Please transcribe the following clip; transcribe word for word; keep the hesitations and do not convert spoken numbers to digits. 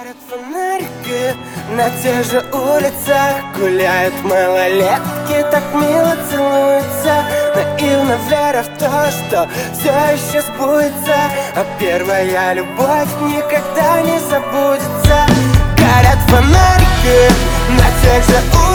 Горят фонарики на тех же улицах, гуляют малолетки, так мило целуются. Наивно веря в то, что все еще сбудется, а первая любовь никогда не забудется. Горят фонарики на тех же улицах,